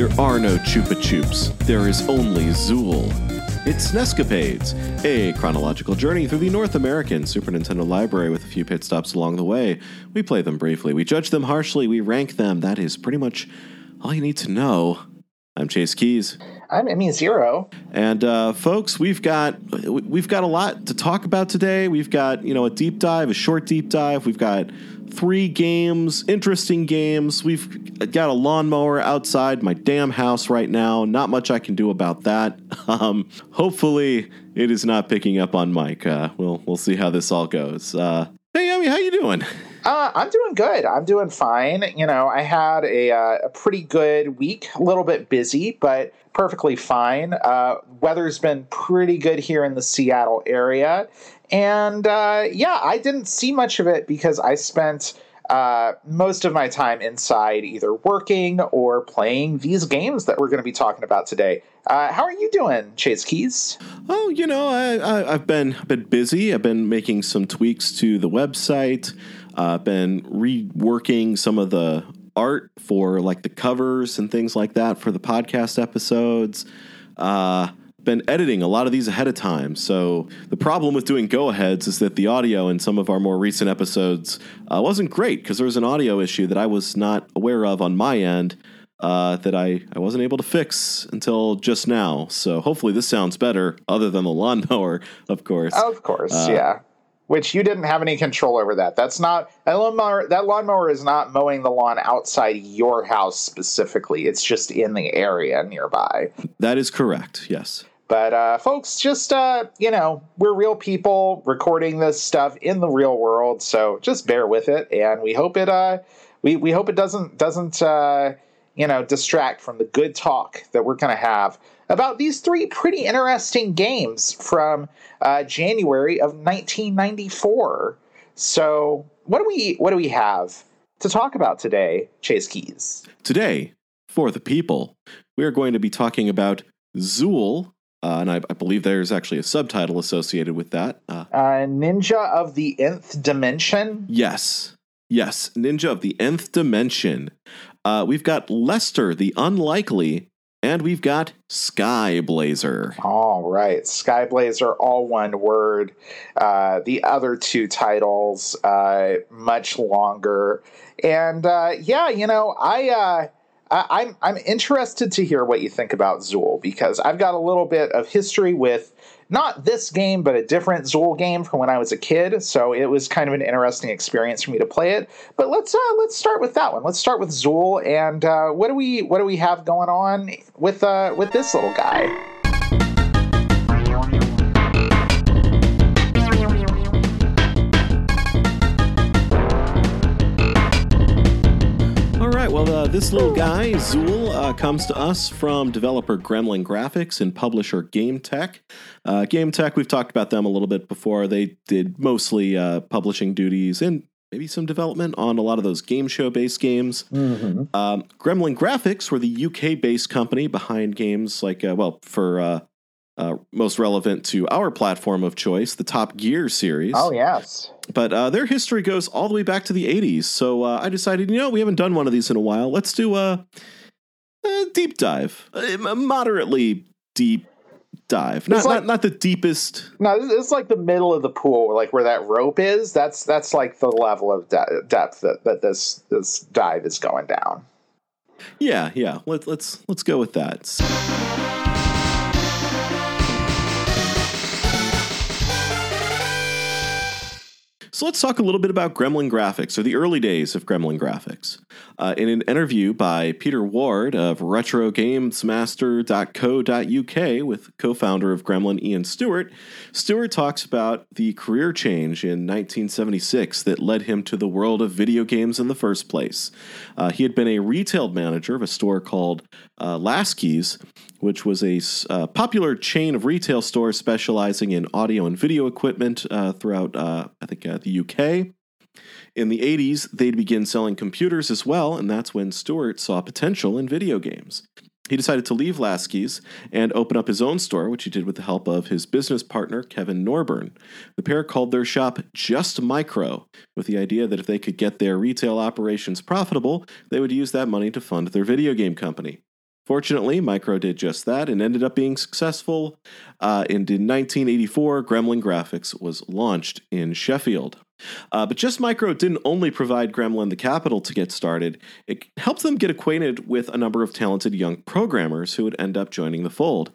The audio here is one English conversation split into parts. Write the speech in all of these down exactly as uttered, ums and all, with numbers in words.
There are no Chupa Chups. There is only Zool. It's Nescapades, a chronological journey through the North American Super Nintendo library with a few pit stops along the way. We play them briefly, we judge them harshly, we rank them. That is pretty much all you need to know. I'm Chase Keys. I'm Emmy Zero. And uh, folks, we've got we've got a lot to talk about today. We've got, you know, a deep dive, a short deep dive. We've got three games, interesting games. We've got a lawnmower outside my damn house right now. Not much I can do about that. Um, hopefully, it is not picking up on Mike. Uh, we'll we'll see how this all goes. Uh, hey, Emmy, how you doing? Uh, I'm doing good. I'm doing fine. You know, I had a, uh, a pretty good week, a little bit busy, but perfectly fine. Uh, weather's been pretty good here in the Seattle area. And uh, yeah, I didn't see much of it because I spent uh, most of my time inside either working or playing these games that we're going to be talking about today. Uh, how are you doing, Chase Keys? Oh, you know, I, I, I've been I've been busy. I've been making some tweaks to the website. I've uh, been reworking some of the art for like the covers and things like that for the podcast episodes. Uh, been editing a lot of these ahead of time. So the problem with doing go-aheads is that the audio in some of our more recent episodes uh, wasn't great because there was an audio issue that I was not aware of on my end uh, that I, I wasn't able to fix until just now. So hopefully this sounds better other than the lawnmower, of course. Of course, uh, yeah. Which you didn't have any control over that. That's not that lawnmower. That lawnmower is not mowing the lawn outside your house specifically. It's just in the area nearby. That is correct. Yes. But uh, folks, just uh, you know, we're real people recording this stuff in the real world, so just bear with it, and we hope it. Uh, we we hope it doesn't doesn't uh, you know distract from the good talk that we're going to have about these three pretty interesting games from uh, January of nineteen ninety-four. So, what do we what do we have to talk about today, Chase Keys? Today, for the people, we are going to be talking about Zool, uh, and I, I believe there's actually a subtitle associated with that. Uh, uh, Ninja of the Nth Dimension. Yes, yes, Ninja of the Nth Dimension. Uh, we've got Lester the Unlikely. And we've got Skyblazer. All right. Skyblazer, all one word. Uh, the other two titles, uh, much longer. And uh, yeah, you know, I, uh, I, I'm I'm interested to hear what you think about Zool, because I've got a little bit of history with not this game, but a different Zool game from when I was a kid. So it was kind of an interesting experience for me to play it. But let's uh, let's start with that one. Let's start with Zool. And uh, what do we what do we have going on with uh, with this little guy? Well, uh, this little guy, Zool, uh, comes to us from developer Gremlin Graphics and publisher GameTek. Uh, GameTek, we've talked about them a little bit before. They did mostly uh, publishing duties and maybe some development on a lot of those game show-based games. Mm-hmm. Um, Gremlin Graphics were the U K-based company behind games like, uh, well, for uh, uh, most relevant to our platform of choice, the Top Gear series. Oh, yes. But uh, their history goes all the way back to the eighties. So uh, I decided, you know, we haven't done one of these in a while. Let's do a, a deep dive, a moderately deep dive. Not, like, not not the deepest. No, it's like the middle of the pool, like where that rope is. That's that's like the level of de- depth that, that this this dive is going down. Yeah, yeah. Let, let's let's go with that. So let's talk a little bit about Gremlin Graphics, or the early days of Gremlin Graphics. Uh, in an interview by Peter Ward of retro games master dot co dot U K with co-founder of Gremlin, Ian Stewart, Stewart talks about the career change in nineteen seventy-six that led him to the world of video games in the first place. Uh, he had been a retail manager of a store called uh, Lasky's, which was a uh, popular chain of retail stores specializing in audio and video equipment uh, throughout, uh, I think, uh, the U K. In the eighties, they'd begin selling computers as well, and that's when Stewart saw potential in video games. He decided to leave Lasky's and open up his own store, which he did with the help of his business partner, Kevin Norburn. The pair called their shop Just Micro, with the idea that if they could get their retail operations profitable, they would use that money to fund their video game company. Fortunately, Micro did just that and ended up being successful. Uh, and in nineteen eighty-four, Gremlin Graphics was launched in Sheffield. Uh, but Just Micro didn't only provide Gremlin the capital to get started. It helped them get acquainted with a number of talented young programmers who would end up joining the fold.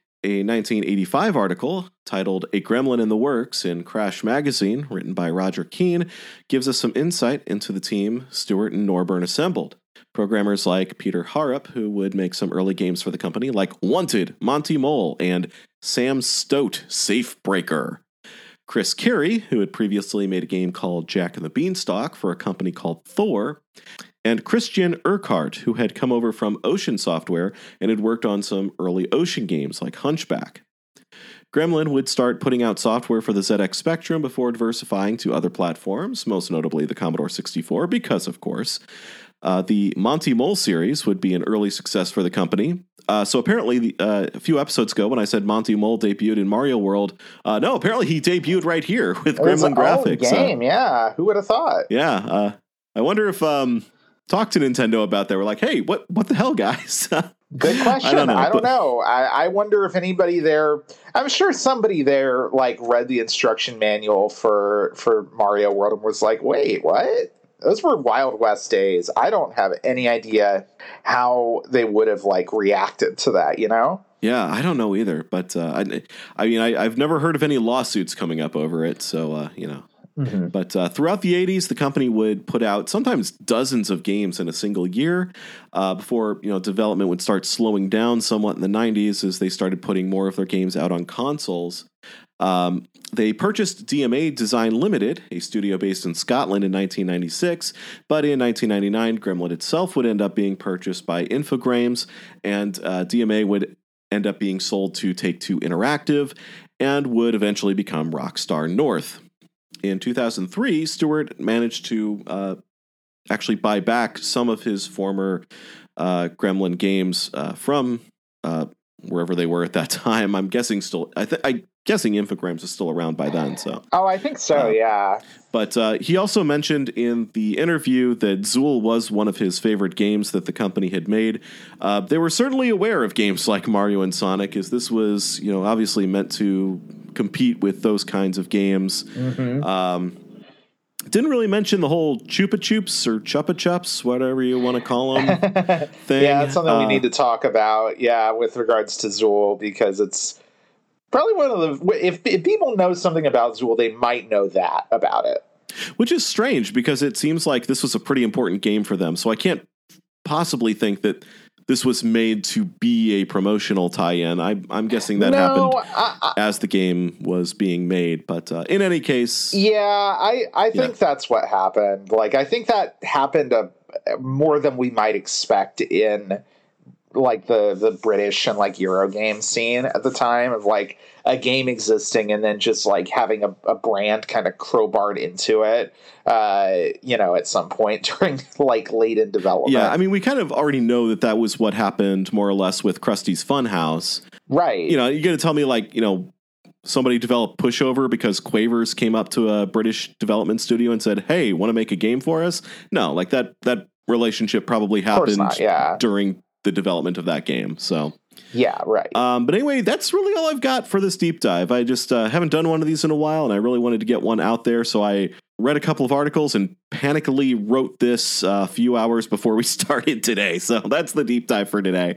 A nineteen eighty-five article titled A Gremlin in the Works in Crash Magazine, written by Roger Keane, gives us some insight into the team Stewart and Norburn assembled. Programmers like Peter Harrop, who would make some early games for the company, like Wanted, Monty Mole, and Sam Stoat, Safe Breaker. Chris Carey, who had previously made a game called Jack and the Beanstalk for a company called Thor, and Christian Urquhart, who had come over from Ocean Software and had worked on some early Ocean games like Hunchback. Gremlin would start putting out software for the Z X Spectrum before diversifying to other platforms, most notably the Commodore sixty-four, because, of course, uh, the Monty Mole series would be an early success for the company. Uh, so apparently, the, uh, a few episodes ago, when I said Monty Mole debuted in Mario World, uh, no, apparently he debuted right here with Gremlin Graphics. Oh, game, uh, yeah. Who would have thought? Yeah. Uh, I wonder if um, talk to Nintendo about that. We're like, hey, what what the hell, guys? Good question. I don't know. I, don't know. I, I wonder if anybody there. I'm sure somebody there like read the instruction manual for for Mario World and was like, wait, what? Those were Wild West days. I don't have any idea how they would have like reacted to that, you know? Yeah, I don't know either. But uh, I, I mean, I, I've never heard of any lawsuits coming up over it. So, uh, you know. Mm-hmm. But uh, throughout the eighties, the company would put out sometimes dozens of games in a single year uh, before, you know, development would start slowing down somewhat in the nineties as they started putting more of their games out on consoles. Um, they purchased D M A Design Limited, a studio based in Scotland, in nineteen ninety-six, but in nineteen ninety-nine, Gremlin itself would end up being purchased by Infogrames, and uh, D M A would end up being sold to Take-Two Interactive and would eventually become Rockstar North. In two thousand three, Stewart managed to uh, actually buy back some of his former uh, Gremlin games uh, from uh, wherever they were at that time. I'm guessing still, I th- I guessing Infogrames is still around by then. So, oh, I think so, uh, yeah. But uh, he also mentioned in the interview that Zool was one of his favorite games that the company had made. Uh, they were certainly aware of games like Mario and Sonic, as this was, you know, obviously meant to compete with those kinds of games. Mm-hmm. Um, didn't really mention the whole Chupa Chups or Chupa Chups, whatever you want to call them. thing. Yeah, it's something uh, we need to talk about. Yeah, with regards to Zool, because it's probably one of the. If, if people know something about Zool, they might know that about it. Which is strange because it seems like this was a pretty important game for them. So I can't possibly think that this was made to be a promotional tie-in. I, I'm guessing that no, happened I, I, as the game was being made. But uh, in any case... Yeah, I, I think yeah. that's what happened. Like, I think that happened uh, more than we might expect in, like, the, the British and, like, Eurogame scene at the time of, like, a game existing and then just, like, having a, a brand kind of crowbarred into it, uh, you know, at some point during, like, late in development. Yeah, I mean, we kind of already know that that was what happened more or less with Krusty's Funhouse. Right. You know, you're going to tell me, like, you know, somebody developed Pushover because Quavers came up to a British development studio and said, hey, want to make a game for us? No, like, that, that relationship probably happened not, yeah. during the development of that game, so... Yeah, right. Um, but anyway, that's really all I've got for this deep dive. I just uh, haven't done one of these in a while, and I really wanted to get one out there. So I read a couple of articles and panically wrote this a uh, few hours before we started today. So that's the deep dive for today.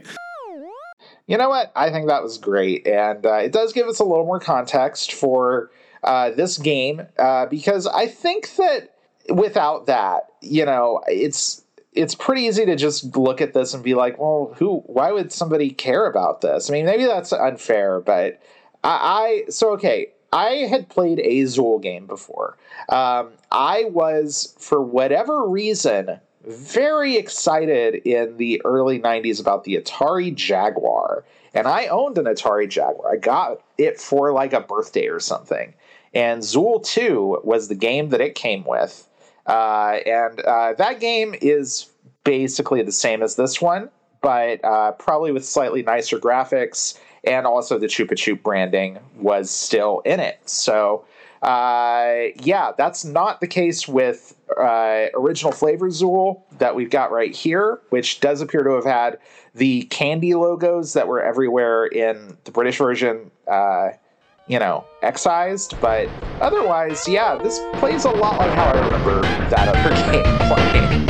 You know what? I think that was great. And uh, it does give us a little more context for uh, this game, uh, because I think that without that, you know, it's... it's pretty easy to just look at this and be like, well, who, why would somebody care about this? I mean, maybe that's unfair, but I, I so, okay, I had played a Zool game before. Um, I was, for whatever reason, very excited in the early nineties about the Atari Jaguar. And I owned an Atari Jaguar. I got it for like a birthday or something. And Zool two was the game that it came with. Uh, and uh, that game is basically the same as this one, but uh, probably with slightly nicer graphics, and also the Chupa Chup branding was still in it. So, uh, yeah, that's not the case with uh, original Flavor Zool that we've got right here, which does appear to have had the candy logos that were everywhere in the British version, uh, you know, excised. But otherwise, yeah, this plays a lot like how I remember that other game playing.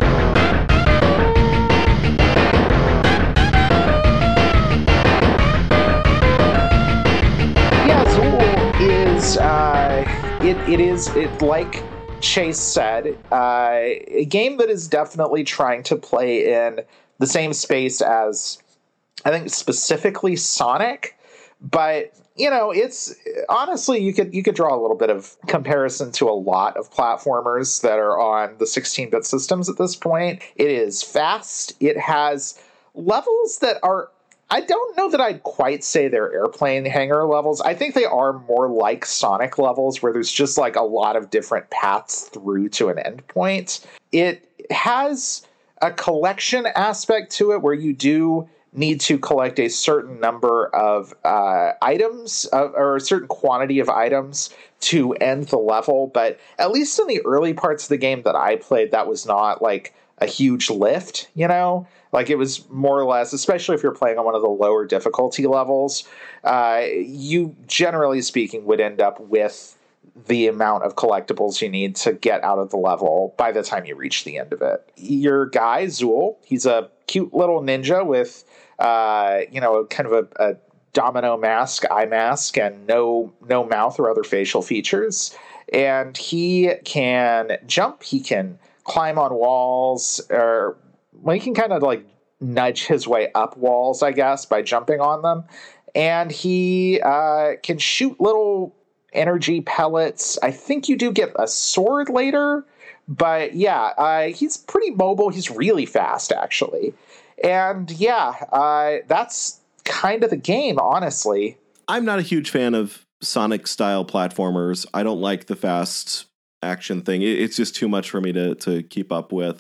Yeah, Zool is, uh, it, it is, it like Chase said, uh, a game that is definitely trying to play in the same space as, I think, specifically Sonic, but you know, it's honestly you could you could draw a little bit of comparison to a lot of platformers that are on the sixteen-bit systems at this point. It is fast. It has levels that are, I don't know that I'd quite say they're airplane hangar levels. I think they are more like Sonic levels where there's just like a lot of different paths through to an endpoint. It has a collection aspect to it where you do need to collect a certain number of uh, items uh, or a certain quantity of items to end the level. But at least in the early parts of the game that I played, that was not like a huge lift, you know? Like it was more or less, especially if you're playing on one of the lower difficulty levels, uh, you generally speaking would end up with the amount of collectibles you need to get out of the level by the time you reach the end of it. Your guy, Zool, he's a cute little ninja with, uh, you know, kind of a, a domino mask, eye mask, and no no mouth or other facial features. And he can jump, he can climb on walls, or well, he can kind of like nudge his way up walls, I guess, by jumping on them. And he uh, can shoot little energy pellets. I think you do get a sword later, but yeah, uh, he's pretty mobile. He's really fast, actually. And yeah, uh, that's kind of the game, honestly. I'm not a huge fan of Sonic-style platformers. I don't like the fast action thing. It's just too much for me to, to keep up with.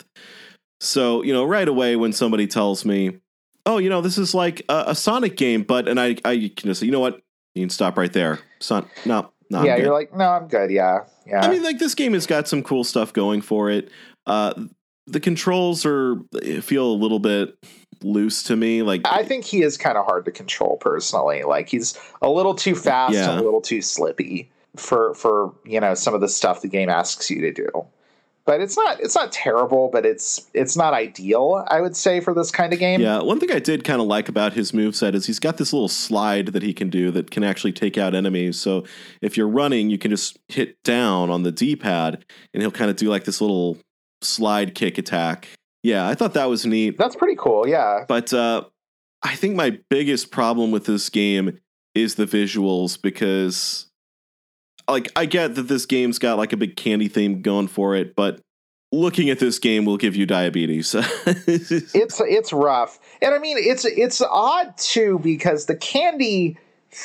So, you know, right away when somebody tells me, oh, you know, this is like a, a Sonic game, but, and I, I can just say, you know what? You can stop right there. Son, no. No, yeah, you're like, no, I'm good. Yeah, yeah. I mean, like this game has got some cool stuff going for it. Uh, the controls are feel a little bit loose to me. Like, I think he is kind of hard to control personally. Like, he's a little too fast yeah. and a little too slippy for for you know some of the stuff the game asks you to do. But it's not it's not terrible, but it's it's not ideal, I would say, for this kind of game. Yeah, one thing I did kind of like about his moveset is he's got this little slide that he can do that can actually take out enemies. So if you're running, you can just hit down on the D-pad, and he'll kind of do like this little slide kick attack. Yeah, I thought that was neat. That's pretty cool, yeah. But uh, I think my biggest problem with this game is the visuals, because like, I get that this game's got like a big candy theme going for it, but looking at this game will give you diabetes. it's it's rough. And I mean, it's it's odd too, because the candy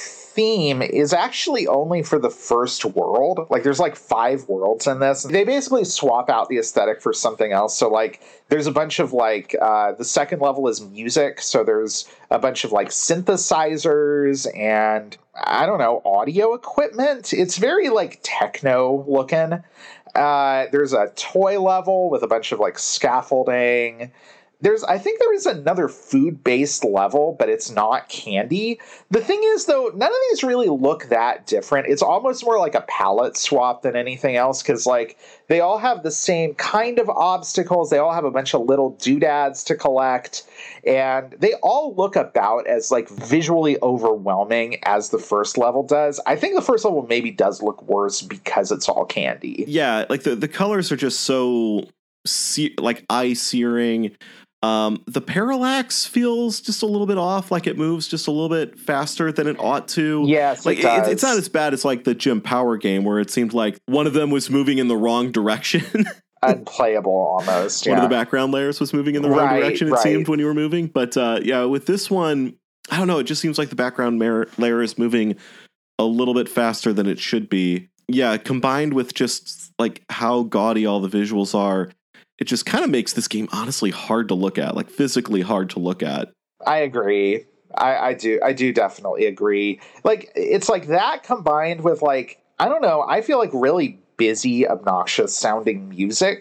theme is actually only for the first world. Like, there's like five worlds in this. They basically swap out the aesthetic for something else. So like, there's a bunch of like, uh, the second level is music. So there's a bunch of like synthesizers and I don't know, audio equipment. It's very like techno looking. Uh, there's a toy level with a bunch of like scaffolding. There's, I think there is another food-based level, but it's not candy. The thing is, though, none of these really look that different. It's almost more like a palette swap than anything else, because, like, they all have the same kind of obstacles. They all have a bunch of little doodads to collect, and they all look about as, like, visually overwhelming as the first level does. I think the first level maybe does look worse because it's all candy. Yeah, like, the, the colors are just so, se- like, eye-searing. Um, the parallax feels just a little bit off, like it moves just a little bit faster than it ought to. Yes, like it does. It, it's not as bad as like the Jim Power game where it seemed like one of them was moving in the wrong direction. Unplayable almost. One yeah. of the background layers was moving in the wrong right, direction, it right. seemed, when you were moving. But uh, yeah, with this one, I don't know, it just seems like the background mar- layer is moving a little bit faster than it should be. Yeah, combined with just like how gaudy all the visuals are, it just kind of makes this game honestly hard to look at, like physically hard to look at. I agree. I, I do. I do definitely agree. Like, it's like that combined with like, I don't know, I feel like really busy, obnoxious sounding music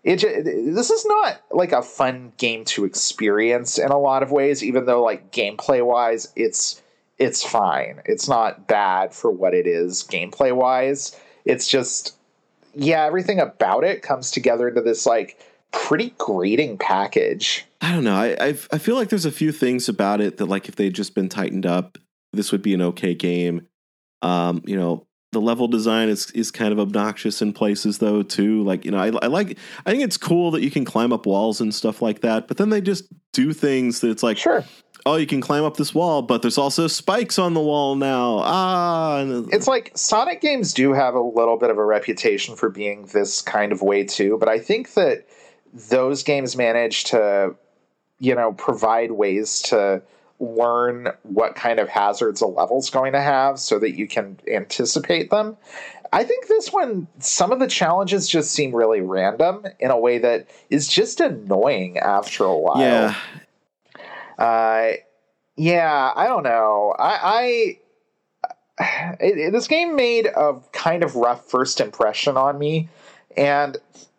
it this is not like a fun game to experience in a lot of ways, even though like gameplay wise, it's it's fine. It's not bad for what it is gameplay wise. It's just, yeah, everything about it comes together into this like pretty grating package. I don't know. I I've, I feel like there's a few things about it that like if they'd just been tightened up, this would be an okay game. Um, you know, the level design is is kind of obnoxious in places though too. Like, you know, I, I like I think it's cool that you can climb up walls and stuff like that, but then they just do things that it's like, sure, oh, you can climb up this wall, but there's also spikes on the wall now. Ah, and it's like Sonic games do have a little bit of a reputation for being this kind of way too, but I think that those games manage to, you know, provide ways to learn what kind of hazards a level's going to have so that you can anticipate them. I think this one, some of the challenges just seem really random in a way that is just annoying after a while. Yeah. Uh, yeah, I don't know. I, I it, it, this game made a kind of rough first impression on me, and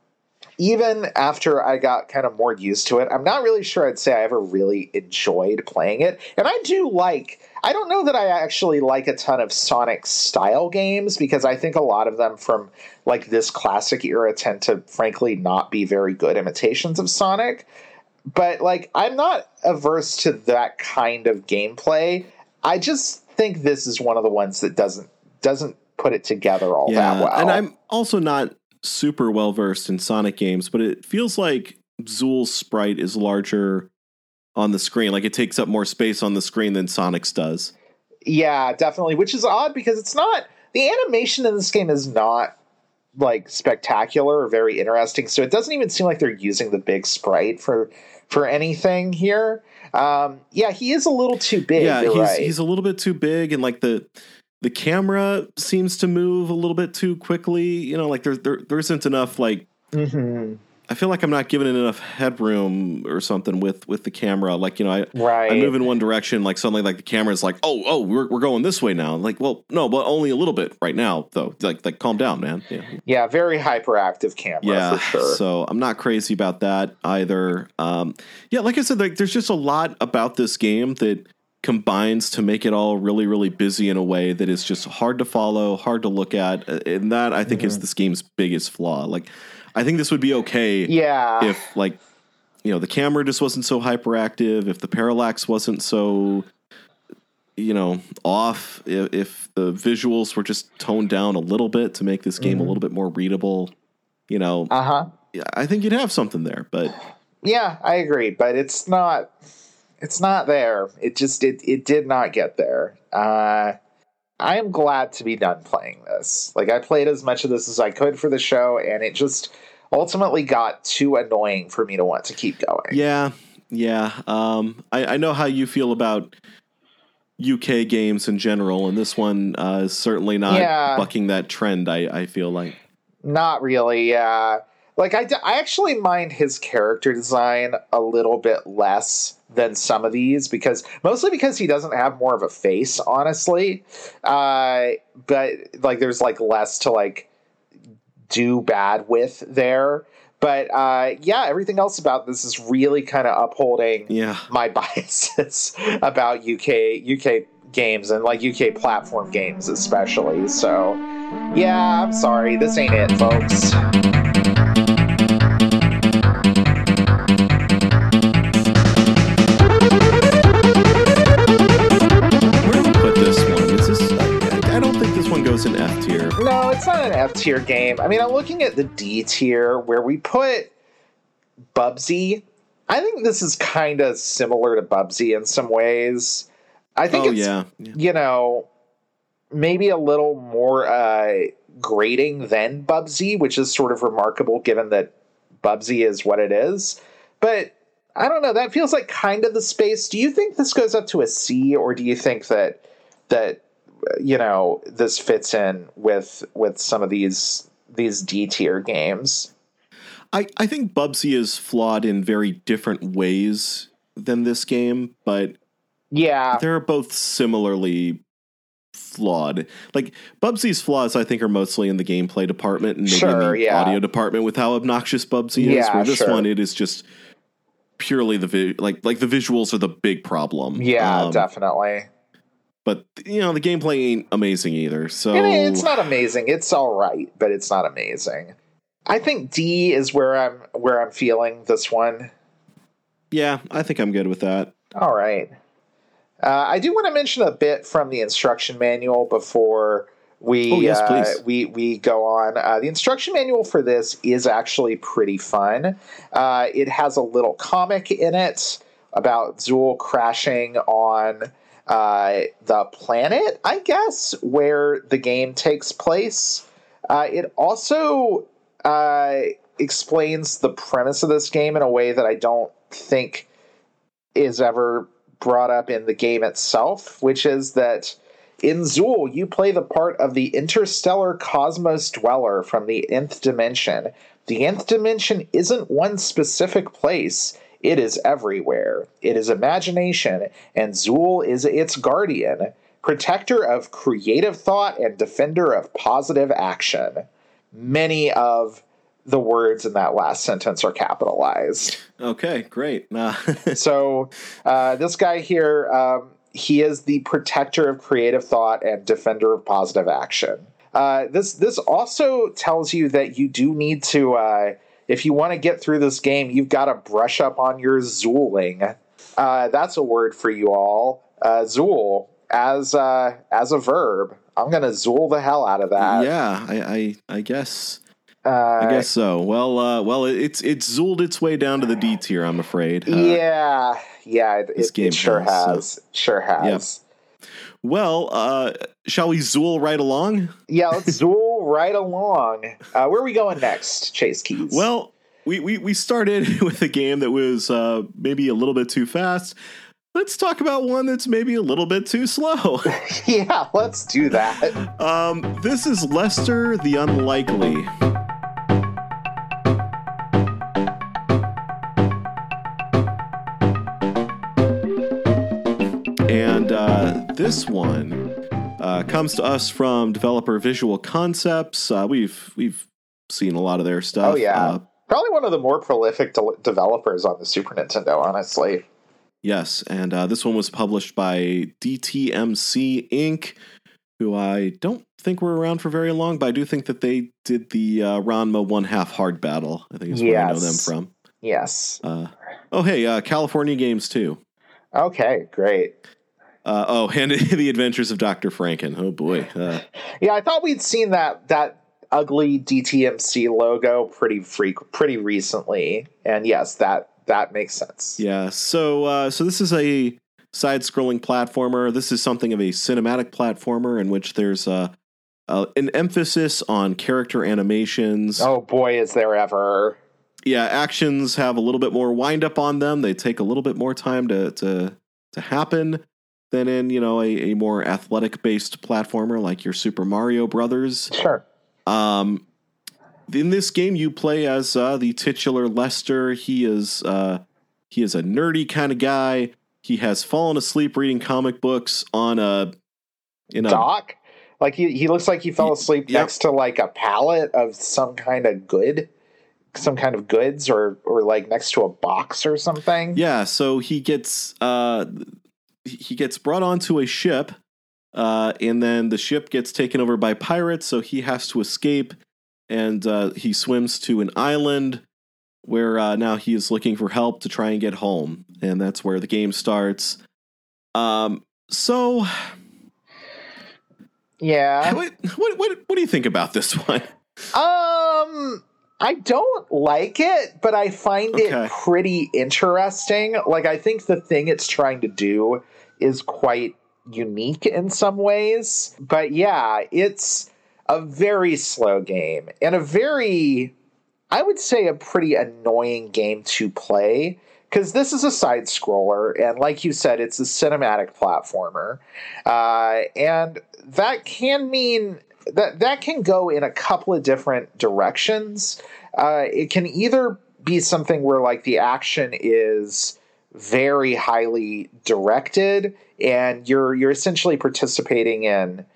even after I got kind of more used to it, I'm not really sure I'd say I ever really enjoyed playing it. And I do like, I don't know that I actually like a ton of Sonic style games, because I think a lot of them from like this classic era tend to frankly not be very good imitations of Sonic. But like, I'm not averse to that kind of gameplay. I just think this is one of the ones that doesn't, doesn't put it together all yeah, that well. And I'm also not super well versed in Sonic games, but it feels like Zool's sprite is larger on the screen. Like it takes up more space on the screen than Sonic's does. Yeah, definitely. Which is odd because it's not, the animation in this game is not like spectacular or very interesting. So it doesn't even seem like they're using the big sprite for, for anything here. Um, yeah, he is a little too big. Yeah, you're he's, right. he's a little bit too big, and like the, The camera seems to move a little bit too quickly. You know, like there, there, there isn't enough, like, mm-hmm. I feel like I'm not giving it enough headroom or something with, with the camera. Like, you know, I, right. I move in one direction, like suddenly like the camera's like, oh, oh, we're, we're going this way now. Like, well, no, but only a little bit right now though. Like, like calm down, man. Yeah. Yeah. Very hyperactive camera. Yeah. For sure. So I'm not crazy about that either. Um, yeah. Like I said, like there's just a lot about this game that combines to make it all really, really busy in a way that is just hard to follow, hard to look at. And that I think mm-hmm. is this game's biggest flaw. Like, I think this would be okay. Yeah. If like, you know, the camera just wasn't so hyperactive, if the parallax wasn't so, you know, off, if, if the visuals were just toned down a little bit to make this game mm-hmm. a little bit more readable, you know, uh-huh. yeah, I think you'd have something there, but yeah, I agree, but it's not, it's not there. It just, it, it did not get there. Uh, I am glad to be done playing this. Like, I played as much of this as I could for the show, and it just ultimately got too annoying for me to want to keep going. Yeah, yeah. Um, I, I know how you feel about U K games in general, and this one uh, is certainly not yeah. bucking that trend, I, I feel like. Not really, yeah. Like, I, d- I actually mind his character design a little bit less than some of these, because mostly because he doesn't have more of a face, honestly. Uh, but like, there's like less to like do bad with there. But uh, yeah, everything else about this is really kind of upholding yeah. my biases about U K U K games and like U K platform games especially. So yeah, I'm sorry, this ain't it, folks. An F tier. No, it's not an F tier game. I mean, I'm looking at the D tier where we put Bubsy. I think this is kind of similar to Bubsy in some ways. I think oh, it's, yeah. Yeah. you know, maybe a little more uh, grating than Bubsy, which is sort of remarkable given that Bubsy is what it is. But I don't know. That feels like kind of the space. Do you think this goes up to a C, or do you think that that you know, this fits in with with some of these these D tier games? I, I think Bubsy is flawed in very different ways than this game, but yeah, they're both similarly flawed. Like, Bubsy's flaws, I think, are mostly in the gameplay department and maybe Sure, in the yeah. audio department with how obnoxious Bubsy is. Yeah, Where this sure. one, it is just purely the vi- like like the visuals are the big problem. Yeah, Um, definitely. But you know, the gameplay ain't amazing either. So And it's not amazing. It's all right, but it's not amazing. I think D is where I'm where I'm feeling this one. yeah, I think I'm good with that. All right. Uh, I do want to mention a bit from the instruction manual before we Oh, yes, uh, please. we we go on. Uh, the instruction manual for this is actually pretty fun. Uh, it has a little comic in it about Zool crashing on uh, the planet, I guess, where the game takes place. Uh, it also uh, explains the premise of this game in a way that I don't think is ever brought up in the game itself, which is that in Zool, you play the part of the interstellar cosmos dweller from the nth dimension. The nth dimension isn't one specific place. It is everywhere. It is imagination, and Zool is its guardian, protector of creative thought and defender of positive action. Many of the words in that last sentence are capitalized. Okay, great. Uh, So uh, this guy here, um, he is the protector of creative thought and defender of positive action. Uh, this this also tells you that you do need to, uh, if you want to get through this game, you've got to brush up on your Zooling. Uh, that's a word for you all. Uh, Zool as uh, as a verb. I'm gonna Zool the hell out of that. yeah, I, I I guess. Uh, I guess so. Well, uh, well, it's it's zooled its way down to the D tier, I'm afraid. Uh, yeah, yeah, it, this it, game it sure has, has. so. Sure has. Well, uh, shall we zool right along? Yeah, let's zool right along. Uh, where are we going next, Chase Keys? Well, we, we, we started with a game that was uh, maybe a little bit too fast. Let's talk about one that's maybe a little bit too slow. yeah, let's do that. um, this is Lester the Unlikely. And uh, this one uh, comes to us from developer Visual Concepts. Uh, we've we've seen a lot of their stuff. Oh, yeah. Uh, Probably one of the more prolific de- developers on the Super Nintendo, honestly. yes, and uh, this one was published by D T M C Incorporated, who I don't think were around for very long, but I do think that they did the uh, Ranma One Half Hard Battle. I think is where I know them Yes. from. Yes. Uh, oh, hey, uh, California Games too. Okay, great. Uh, oh, and The Adventures of Doctor Franken. Oh boy. Uh, Yeah, I thought we'd seen that that ugly D T M C logo pretty freak pretty recently, and yes, that that makes sense. yeah. So, uh, so this is a side-scrolling platformer. This is something of a cinematic platformer in which there's uh, uh, an emphasis on character animations. Oh boy, is there ever! Yeah, actions have a little bit more wind up on them. They take a little bit more time to to to happen than in, you know, a, a more athletic based platformer like your Super Mario Brothers. Sure. Um, in this game, you play as uh, the titular Lester. He is uh, he is a nerdy kind of guy. He has fallen asleep reading comic books on a in a Doc? Like he, he looks like he fell asleep Yep. next to like a pallet of some kind of good, some kind of goods, or or like next to a box or something. yeah. So he gets uh, he gets brought onto a ship, uh, and then the ship gets taken over by pirates. So he has to escape, and uh, he swims to an island where uh, now he is looking for help to try and get home, and that's where the game starts. Um, so. Yeah. What, what what what do you think about this one? Um, I don't like it, but I find Okay. it pretty interesting. Like, I think the thing it's trying to do is quite unique in some ways. But yeah, it's a very slow game and a very, I would say, a pretty annoying game to play. Because this is a side scroller, and like you said, it's a cinematic platformer. Uh, and that can mean that that can go in a couple of different directions. Uh, it can either be something where like the action is very highly directed, and you're you're essentially participating in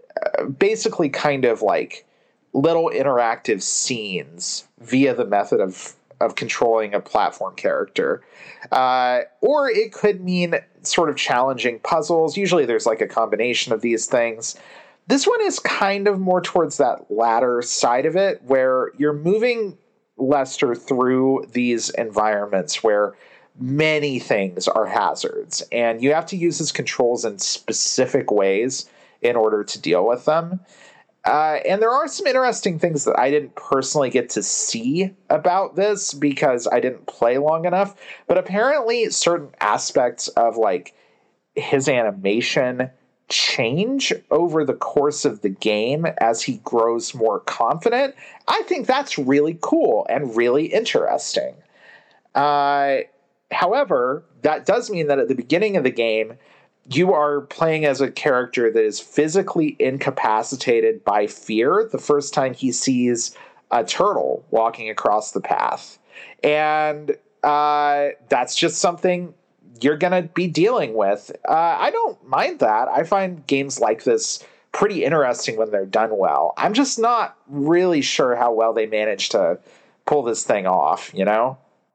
basically kind of like little interactive scenes via the method of of controlling a platform character. Uh, or it could mean sort of challenging puzzles. Usually there's like a combination of these things. This one is kind of more towards that latter side of it, where you're moving Lester through these environments where many things are hazards, and you have to use his controls in specific ways in order to deal with them. Uh, and there are some interesting things that I didn't personally get to see about this because I didn't play long enough. But apparently certain aspects of like his animation change over the course of the game as he grows more confident. I think that's really cool and really interesting. Uh, however, that does mean that at the beginning of the game, you are playing as a character that is physically incapacitated by fear the first time he sees a turtle walking across the path. And uh, that's just something you're going to be dealing with. Uh, I don't mind that. I find games like this pretty interesting when they're done well. I'm just not really sure how well they manage to pull this thing off, you know?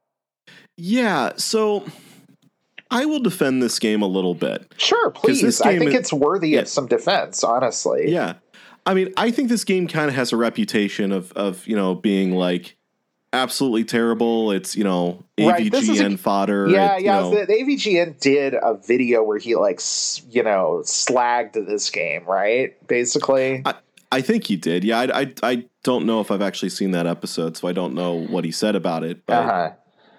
Yeah, so I will defend this game a little bit. Sure, please. I think is, it's worthy yeah. of some defense, honestly. Yeah. I mean, I think this game kind of has a reputation of, of, you know, being like absolutely terrible. It's, you know, A V G N right, a, fodder. Yeah, it, yeah. You know, the, the A V G N did a video where he, like, you know, slagged this game, right? Basically. I, I think he did. Yeah, I, I, I don't know if I've actually seen that episode, so I don't know what he said about it. But uh-huh.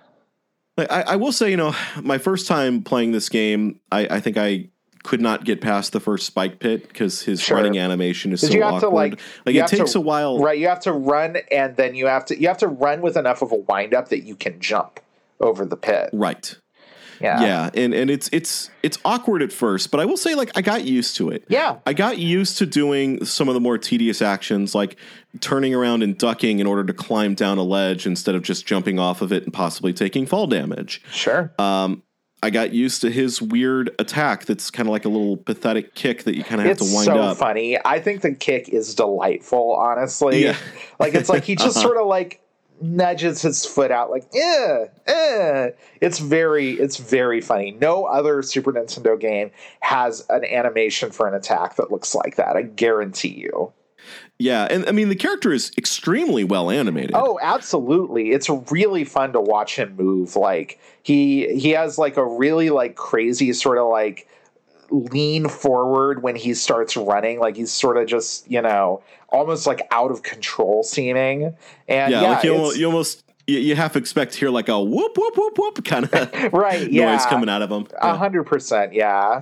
I, I will say, you know, my first time playing this game, I, I think I could not get past the first spike pit because his sure. running animation is so you have awkward. To, like, like it takes to, a while. Right, you have to run, and then you have to you have to run with enough of a wind up that you can jump over the pit. Right. Yeah. Yeah, and, and it's it's it's awkward at first, but I will say, like, I got used to it. Yeah. I got used to doing some of the more tedious actions, like turning around and ducking in order to climb down a ledge instead of just jumping off of it and possibly taking fall damage. Sure. Um, I got used to his weird attack that's kind of like a little pathetic kick that you kind of have it's to wind so up. It's so funny. I think the kick is delightful, honestly. Yeah. Like, it's like he just uh-huh. sort of, like, nudges his foot out like, eh, eh. It's very, it's very funny. No other Super Nintendo game has an animation for an attack that looks like that. I guarantee you. Yeah, and I mean, the character is extremely well animated. Oh, absolutely. It's really fun to watch him move. Like, he he has like a really like crazy sort of like lean forward when he starts running. Like, he's sort of just, you know, almost like out of control seeming. And yeah, yeah like you almost, you almost you, you half expect to hear like a whoop whoop whoop whoop kind of right, yeah. noise coming out of him. A hundred percent, yeah.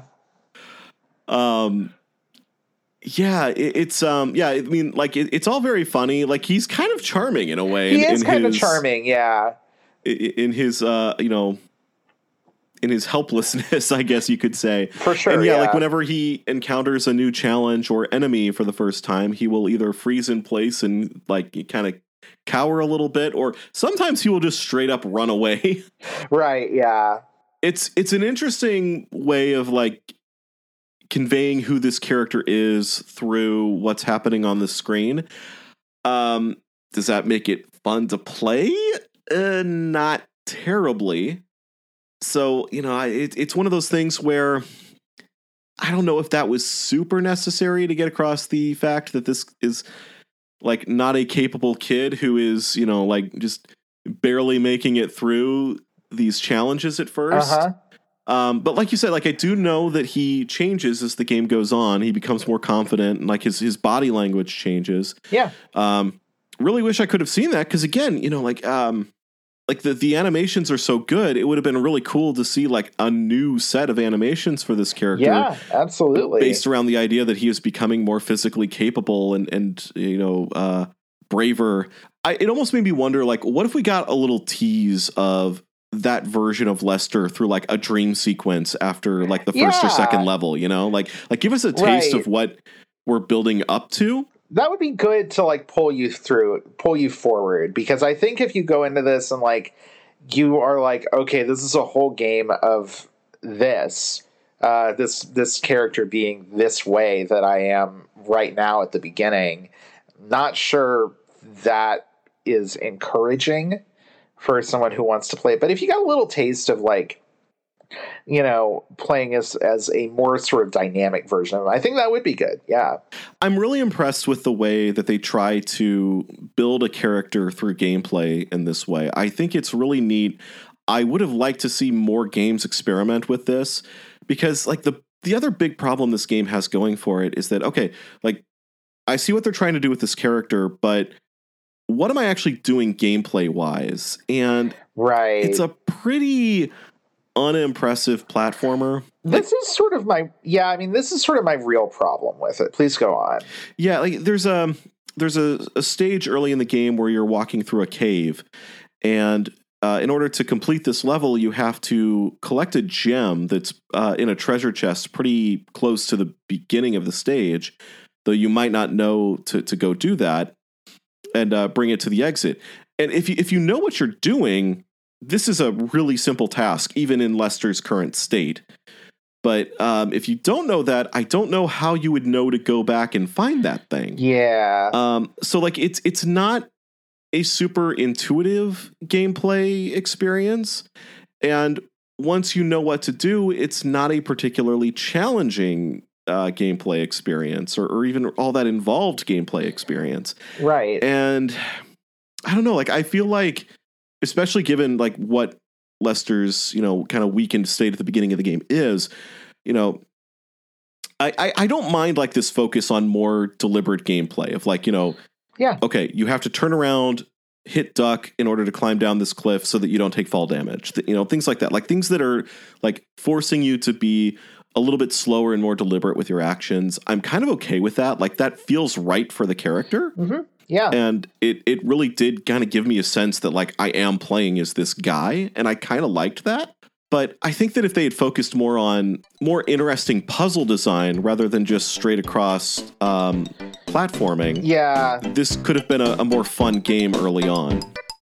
Um, yeah, it, it's um, yeah. I mean, like it, it's all very funny. Like, he's kind of charming in a way. He in, is in kind his, of charming, yeah. In, in his, uh, you know. in his helplessness, I guess you could say. For sure, and yeah, yeah. like whenever he encounters a new challenge or enemy for the first time, he will either freeze in place and like kind of cower a little bit, or sometimes he will just straight up run away. Right, yeah. It's it's an interesting way of like conveying who this character is through what's happening on the screen. Um, does that make it fun to play? Uh, not terribly. So, you know, I, it, it's one of those things where I don't know if that was super necessary to get across the fact that this is like not a capable kid who is, you know, like just barely making it through these challenges at first. Uh-huh. Um, but like you said, like I do know that he changes as the game goes on. He becomes more confident, and like his, his body language changes. Yeah. Um, really wish I could have seen that because, again, you know, like um, like the, the animations are so good. It would have been really cool to see like a new set of animations for this character. Yeah, absolutely. Based around the idea that he is becoming more physically capable and, and you know, uh, braver. I, it almost made me wonder, like, what if we got a little tease of that version of Lester through like a dream sequence after like the first yeah. or second level, you know, like, like give us a taste right. of what we're building up to. That would be good to like pull you through, pull you forward, because I think if you go into this and like, you are like, okay, this is a whole game of this, uh, this, this character being this way that I am right now at the beginning. Not sure that is encouraging for someone who wants to play it. But if you got a little taste of like, you know, playing as as a more sort of dynamic version of it, I think that would be good. Yeah. I'm really impressed with the way that they try to build a character through gameplay in this way. I think it's really neat. I would have liked to see more games experiment with this, because like the the other big problem this game has going for it is that, okay, like I see what they're trying to do with this character, but what am I actually doing gameplay wise? And right. it's a pretty unimpressive platformer. This is sort of my, yeah, I mean, this is sort of my real problem with it. Please go on. Yeah, like there's a there's a, a stage early in the game where you're walking through a cave, and uh, in order to complete this level, you have to collect a gem that's uh, in a treasure chest pretty close to the beginning of the stage, though you might not know to to go do that, and uh, bring it to the exit. And if you if you know what you're doing, this is a really simple task, even in Lester's current state. But um, if you don't know that, I don't know how you would know to go back and find that thing. Yeah. Um, so like it's it's not a super intuitive gameplay experience. And once you know what to do, it's not a particularly challenging uh, gameplay experience, or, or even all that involved gameplay experience. Right. And I don't know, like I feel like, especially given like what Lester's, you know, kind of weakened state at the beginning of the game is, you know, I, I, I don't mind like this focus on more deliberate gameplay of like, you know, yeah, okay, you have to turn around, hit duck in order to climb down this cliff so that you don't take fall damage. You know, things like that, like things that are like forcing you to be a little bit slower and more deliberate with your actions. I'm kind of okay with that. Like that feels right for the character. Mm-hmm. Yeah. And it, it really did kind of give me a sense that like I am playing as this guy, and I kind of liked that. But I think that if they had focused more on more interesting puzzle design rather than just straight across um, platforming, yeah, this could have been a, a more fun game early on.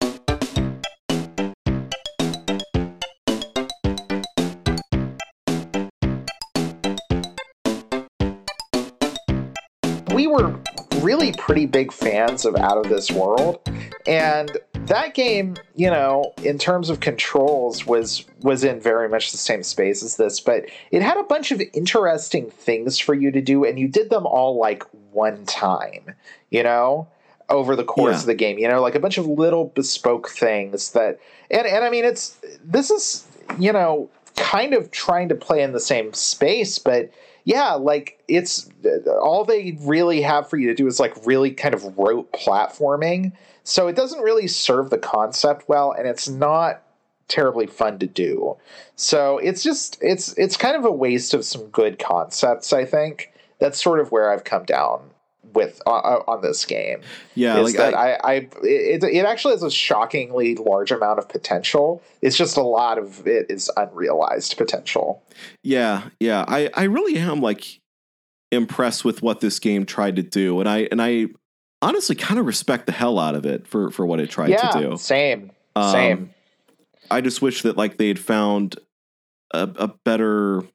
We were really pretty big fans of Out of This World, and that game, you know, in terms of controls was was in very much the same space as this, but it had a bunch of interesting things for you to do, and you did them all like one time, you know, over the course yeah. of the game, you know, like a bunch of little bespoke things that, and, and I mean, it's, this is, you know, kind of trying to play in the same space, but yeah, like it's all they really have for you to do is like really kind of rote platforming. So it doesn't really serve the concept well, and it's not terribly fun to do. So it's just it's it's kind of a waste of some good concepts, I think. That's sort of where I've come down with uh, on this game. Yeah, is like that I, I, I it, it actually has a shockingly large amount of potential. It's just a lot of it is unrealized potential. Yeah, yeah. I, I really am like impressed with what this game tried to do, and I and I honestly kind of respect the hell out of it for for what it tried yeah, to do. Same, um, same. I just wish that like they had found a, a better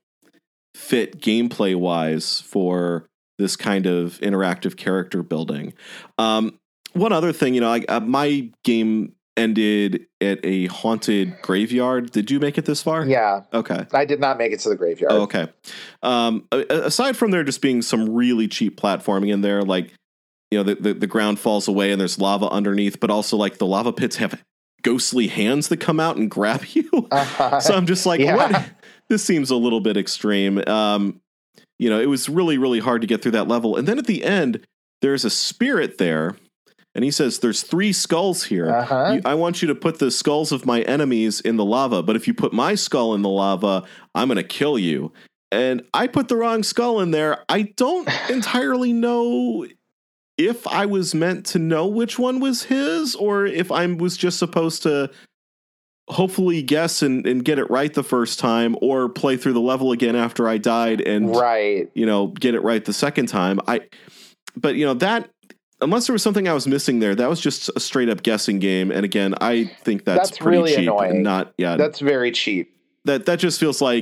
fit gameplay wise for this kind of interactive character building. Um, one other thing, you know, like uh, my game ended at a haunted graveyard. Did you make it this far? Yeah. Okay. I did not make it to the graveyard. Oh, okay. Um, aside from there just being some really cheap platforming in there, like, you know, the, the, the ground falls away and there's lava underneath, but also like the lava pits have ghostly hands that come out and grab you. Uh, so I'm just like, yeah. what? This seems a little bit extreme. Um, you know, it was really, really hard to get through that level. And then at the end, there's a spirit there. And he says, there's three skulls here. Uh-huh. You, I want you to put the skulls of my enemies in the lava. But if you put my skull in the lava, I'm going to kill you. And I put the wrong skull in there. I don't entirely know if I was meant to know which one was his, or if I was just supposed to hopefully guess and, and get it right the first time, or play through the level again after I died and, right. you know, get it right the second time. I, but you know, that, unless there was something I was missing there, that was just a straight up guessing game. And again, I think that's, that's pretty really cheap annoying. and not, yeah, that's very cheap. That, that just feels like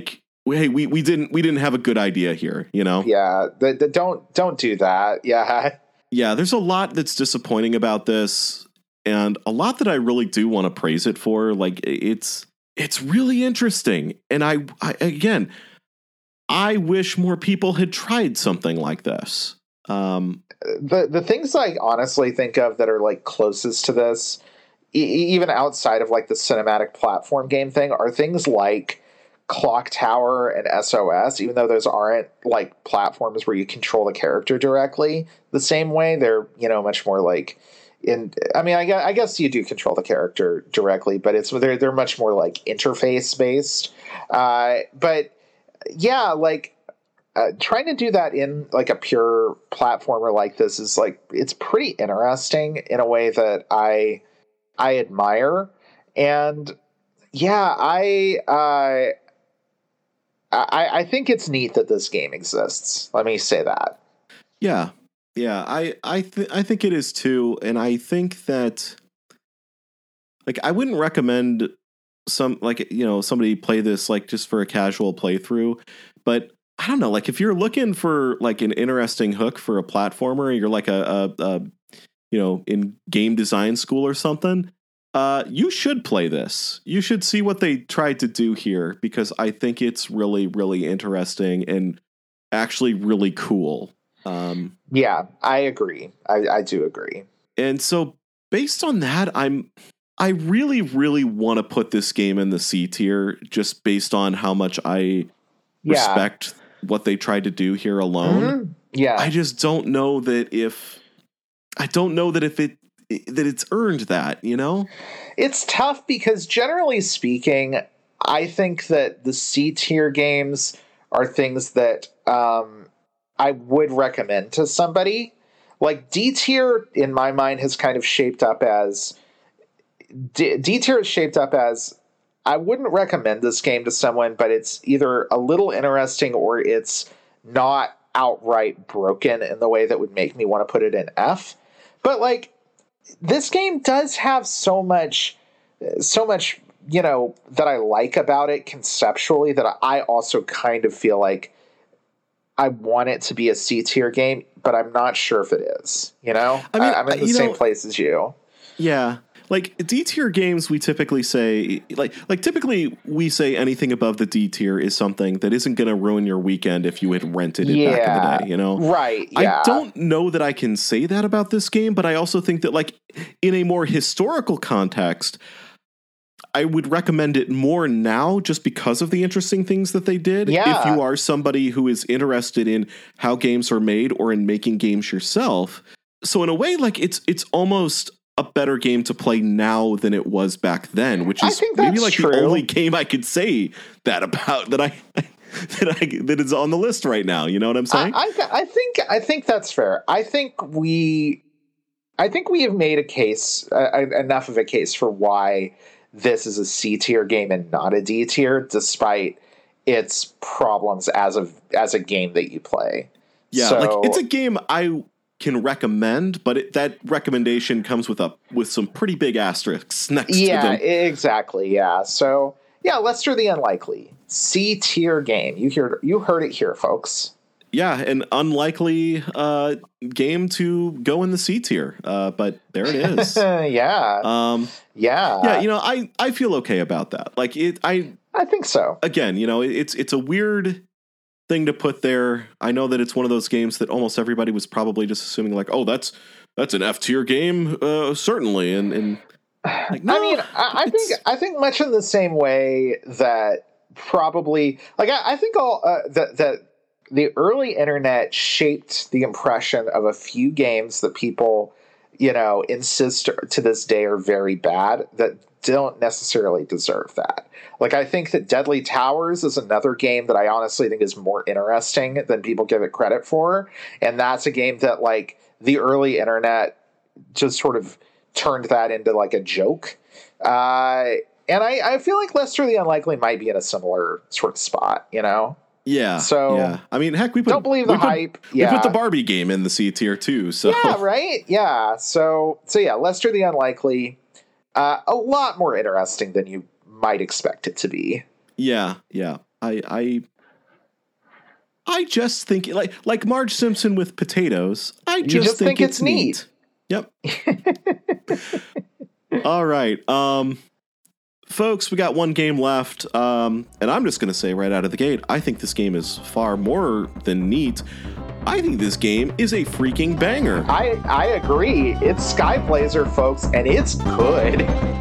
hey, we, we didn't we didn't have a good idea here, you know? Yeah, the, the, don't don't do that. Yeah. Yeah, there's a lot that's disappointing about this, and a lot that I really do want to praise it for. Like, it's it's really interesting, and I, I again, I wish more people had tried something like this. Um, the the things I honestly think of that are like closest to this, e- even outside of like the cinematic platform game thing, are things like Clock Tower and S O S. Even though those aren't like platforms where you control the character directly the same way, they're, you know, much more like in. I mean, I guess, I guess you do control the character directly, but it's they're they're much more like interface based. Uh, but yeah, like. Uh, trying to do that in like a pure platformer like this is like, it's pretty interesting in a way that I I admire. And yeah, I uh, I I think it's neat that this game exists. Let me say that. Yeah, yeah, I I th- I think it is too, and I think that like I wouldn't recommend some like you know somebody play this like just for a casual playthrough, but I don't know, like if you're looking for like an interesting hook for a platformer, you're like a, a, a you know, in game design school or something, uh, you should play this. You should see what they tried to do here, because I think it's really, really interesting and actually really cool. Um, yeah, I agree. I, I do agree. And so based on that, I'm I really, really want to put this game in the C tier just based on how much I Yeah. respect what they tried to do here alone. Mm-hmm. Yeah. I just don't know that if I don't know that if it that it's earned that, you know? It's tough because generally speaking, I think that the C tier games are things that um, I would recommend to somebody. Like D tier in my mind has kind of shaped up as D, D tier is shaped up as I wouldn't recommend this game to someone, but it's either a little interesting or it's not outright broken in the way that would make me want to put it in F. But like, this game does have so much, so much, you know, that I like about it conceptually that I also kind of feel like I want it to be a C tier game, but I'm not sure if it is, you know? I mean, I, I'm in the same know, place as you. Yeah. Like D tier games, we typically say like like typically we say anything above the D tier is something that isn't going to ruin your weekend if you had rented it yeah. back in the day, you know? Right. Yeah. I don't know that I can say that about this game, but I also think that like in a more historical context, I would recommend it more now just because of the interesting things that they did. Yeah. If you are somebody who is interested in how games are made or in making games yourself. So in a way, like it's it's almost a better game to play now than it was back then, which is maybe like true. the only game I could say that about that I that I that is on the list right now. You know what I'm saying? I, I, I think I think that's fair. I think we I think we have made a case uh, enough of a case for why this is a C tier game and not a D tier, despite its problems as a as a game that you play. Yeah, so, like it's a game I can recommend, but it, that recommendation comes with a with some pretty big asterisks next yeah, to them. Yeah, exactly. Yeah. So yeah, Lester the Unlikely, C tier game. You heard you heard it here, folks. Yeah, an unlikely uh, game to go in the C tier, uh, but there it is. yeah. Um, yeah. Yeah. You know, I I feel okay about that. Like it, I I think so. Again, you know, it, it's it's a weird thing to put there. I know that it's one of those games that almost everybody was probably just assuming like, oh, that's that's an F tier game, uh, certainly. And, and like, no, I mean, I, I think I think much in the same way that probably like I, I think all uh, that that the early internet shaped the impression of a few games that people, you know, insist to this day are very bad that don't necessarily deserve that. Like, I think that Deadly Towers is another game that I honestly think is more interesting than people give it credit for. And that's a game that, like, the early internet just sort of turned that into, like, a joke. Uh, and I, I feel like Lester the Unlikely might be in a similar sort of spot, you know? Yeah. So, yeah. I mean, heck, we put, don't believe the we put, hype. Yeah. We put the Barbie game in the C tier, too. So. Yeah, right? Yeah. So, so yeah, Lester the Unlikely, uh, a lot more interesting than you might expect it to be. Yeah, yeah. I, I I just think like like Marge Simpson with potatoes. I just, just think, think it's it's neat. neat. Yep. All right. Um, folks, we got one game left. Um, and I'm just going to say right out of the gate, I think this game is far more than neat. I think this game is a freaking banger. I, I agree. It's Skyblazer, folks, and it's good.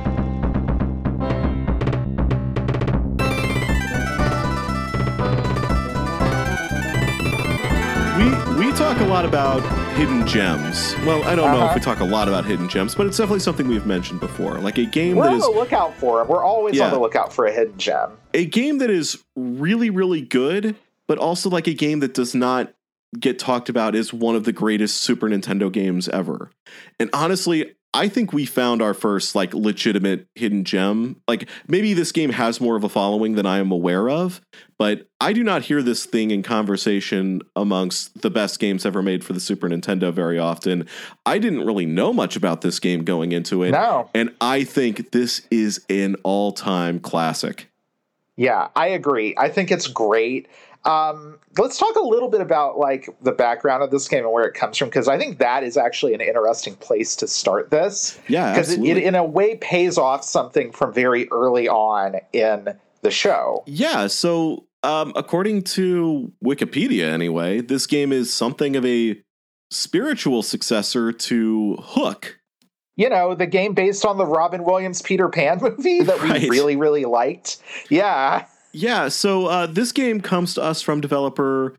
We we talk a lot about hidden gems. Well, I don't uh-huh. know if we talk a lot about hidden gems, but it's definitely something we've mentioned before. Like a game We're that on is... the lookout for them. We're always yeah, on the lookout for a hidden gem. A game that is really, really good, but also like a game that does not get talked about as one of the greatest Super Nintendo games ever. And honestly, I think we found our first like legitimate hidden gem. Like maybe this game has more of a following than I am aware of, but I do not hear this thing in conversation amongst the best games ever made for the Super Nintendo very often. I didn't really know much about this game going into it. No. And I think this is an all-time classic. Yeah, I agree. I think it's great. Um, let's talk a little bit about like the background of this game and where it comes from, because I think that is actually an interesting place to start this. Yeah, because it, it in a way pays off something from very early on in the show. Yeah, so um, according to Wikipedia, anyway, this game is something of a spiritual successor to Hook. You know, the game based on the Robin Williams Peter Pan movie that right. we really, really liked. Yeah. Yeah, so uh, this game comes to us from developer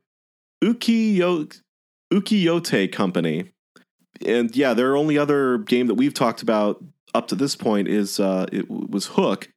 Ukiyo- Ukiyote Company. And yeah, their only other game that we've talked about up to this point is uh, it was Hook.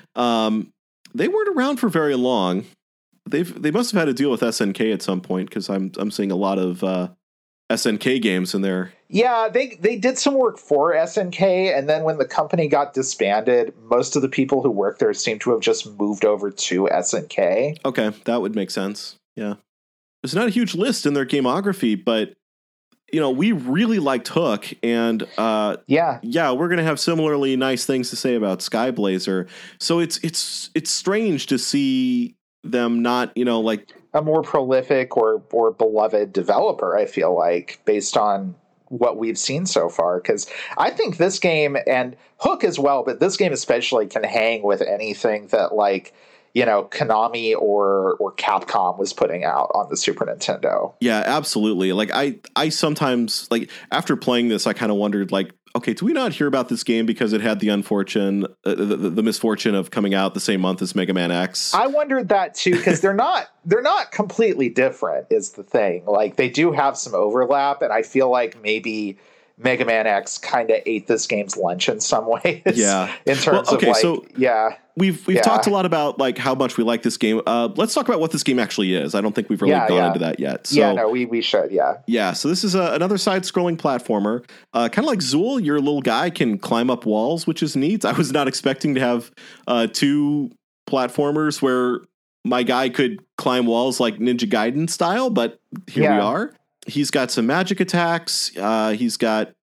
Um, they weren't around for very long. They've they must have had to deal with S N K at some point, because I'm I'm seeing a lot of uh, S N K games in there. Yeah, they they did some work for S N K, and then when the company got disbanded, most of the people who worked there seem to have just moved over to S N K. Okay, that would make sense. Yeah. There's not a huge list in their gamography, but you know, we really liked Hook, and uh, yeah, yeah, we're gonna have similarly nice things to say about Skyblazer. So it's it's it's strange to see them not, you know, like a more prolific or or beloved developer, I feel like, based on what we've seen so far, because I think this game, and Hook as well, but this game especially, can hang with anything that like, you know, Konami or or Capcom was putting out on the Super Nintendo. Yeah, absolutely. Like I I sometimes, like after playing this, I kind of wondered, like, okay, do we not hear about this game because it had the unfortune, uh, the, the, the misfortune of coming out the same month as Mega Man X? I wondered that too, because they're not they're not completely different, is the thing. Like they do have some overlap, and I feel like maybe Mega Man X kind of ate this game's lunch in some ways. Yeah. In terms well, okay, of like, so yeah. We've we've yeah. talked a lot about like how much we like this game. Uh, let's talk about what this game actually is. I don't think we've really yeah, gone yeah. into that yet. So, yeah, no, we, we should, yeah. Yeah, so this is a, another side-scrolling platformer. Uh, kind of like Zool, your little guy can climb up walls, which is neat. I was not expecting to have uh, two platformers where my guy could climb walls like Ninja Gaiden style, but here yeah. we are. He's got some magic attacks. Uh, he's got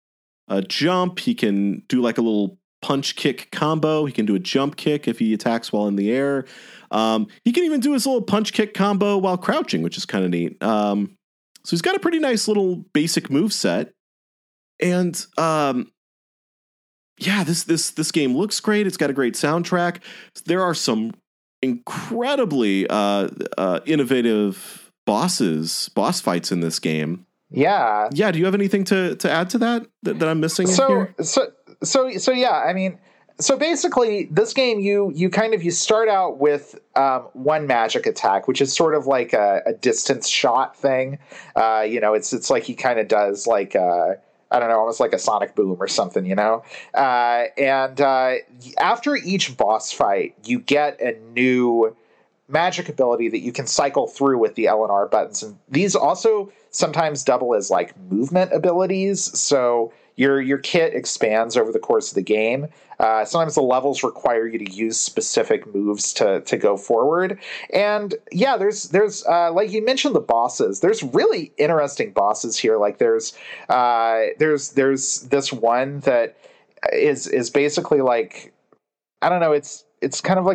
a jump. He can do like a little punch kick combo. He can do a jump kick if he attacks while in the air. Um, he can even do his little punch kick combo while crouching, which is kind of neat. Um, so he's got a pretty nice little basic move set. And um, yeah, this this this game looks great. It's got a great soundtrack. There are some incredibly uh, uh, innovative bosses, boss fights in this game. Yeah. Yeah. Do you have anything to, to add to that, that that I'm missing so, in here? So, so, so yeah, I mean, so basically this game, you, you kind of, you start out with um, one magic attack, which is sort of like a, a distance shot thing. Uh, you know, it's, it's like he kind of does like, uh, I don't know, almost like a sonic boom or something, you know? Uh, and uh, after each boss fight, you get a new magic ability that you can cycle through with the L and R buttons. And these also sometimes double as like movement abilities. So your your kit expands over the course of the game. Uh, sometimes the levels require you to use specific moves to to go forward. And yeah, there's there's uh, like you mentioned the bosses. There's really interesting bosses here. Like there's uh, there's there's this one that is is basically like, I don't know. It's it's kind of like a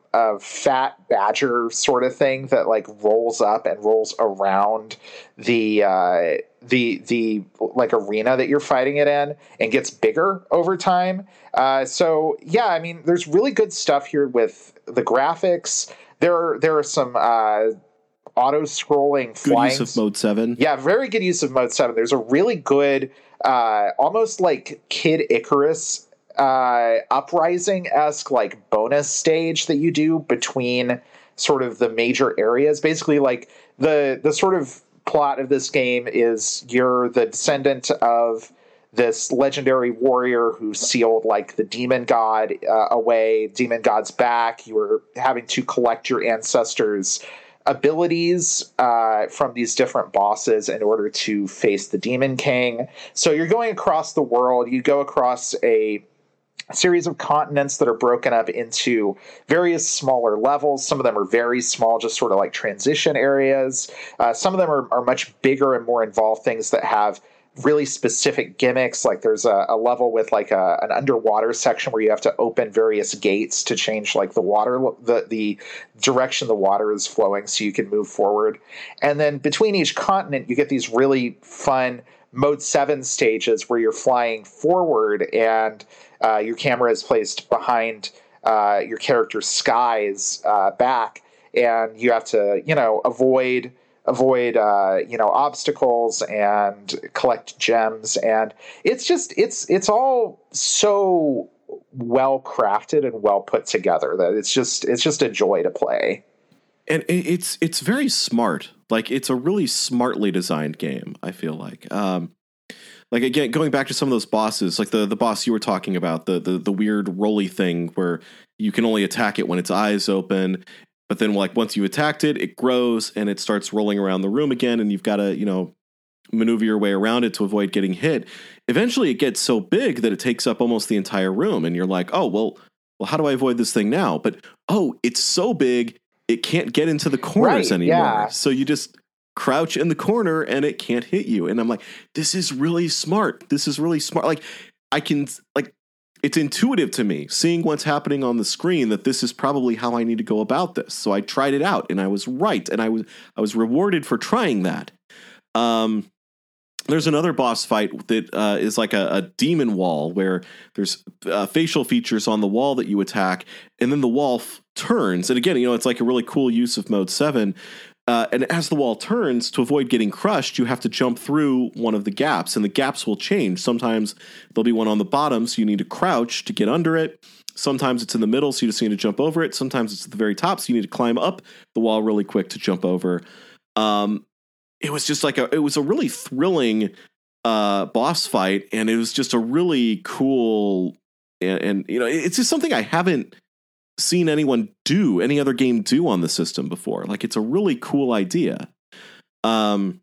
a fat badger sort of thing that like rolls up and rolls around the uh, the the like arena that you're fighting it in and gets bigger over time. Uh, so yeah, I mean, there's really good stuff here with the graphics. There are there are some uh, auto-scrolling flying. Good use of Mode seven. Yeah, very good use of Mode seven. There's a really good, uh, almost like Kid Icarus uh, Uprising-esque like bonus stage that you do between sort of the major areas. Basically, like the the sort of plot of this game is you're the descendant of this legendary warrior who sealed like the demon god uh, away. Demon god's back. You were having to collect your ancestors' abilities uh, from these different bosses in order to face the Demon King. So you're going across the world. You go across a series of continents that are broken up into various smaller levels. Some of them are very small, just sort of like transition areas. Uh, some of them are, are much bigger and more involved things that have really specific gimmicks. Like there's a, a level with like a, an underwater section where you have to open various gates to change like the water, the, the direction the water is flowing so you can move forward. And then between each continent, you get these really fun Mode seven stages where you're flying forward and uh, your camera is placed behind uh, your character's Sky's uh, back, and you have to, you know, avoid avoid uh, you know obstacles and collect gems, and it's just it's it's all so well crafted and well put together that it's just it's just a joy to play. And it's it's very smart. Like, it's a really smartly designed game, I feel like. Um, like, again, going back to some of those bosses, like the, the boss you were talking about, the, the the weird rolly thing where you can only attack it when its eyes open. But then, like, once you attacked it, it grows and it starts rolling around the room again, and you've got to, you know, maneuver your way around it to avoid getting hit. Eventually, it gets so big that it takes up almost the entire room, and you're like, oh, well, well, how do I avoid this thing now? But, oh, it's so big, it can't get into the corners right, anymore. Yeah. So you just crouch in the corner and it can't hit you. And I'm like, this is really smart. This is really smart. Like, I can, like, it's intuitive to me seeing what's happening on the screen that this is probably how I need to go about this. So I tried it out and I was right. And I was, I was rewarded for trying that. Um, There's another boss fight that uh, is like a, a demon wall where there's uh, facial features on the wall that you attack, and then the wall f- turns. And again, you know, it's like a really cool use of Mode seven. Uh, and as the wall turns, to avoid getting crushed, you have to jump through one of the gaps, and the gaps will change. Sometimes there'll be one on the bottom, so you need to crouch to get under it. Sometimes it's in the middle, so you just need to jump over it. Sometimes it's at the very top, so you need to climb up the wall really quick to jump over. Um, It was just like a, it was a really thrilling uh, boss fight, and it was just a really cool, and, and you know, it's just something I haven't seen anyone do, any other game do on the system before. Like, it's a really cool idea. Um,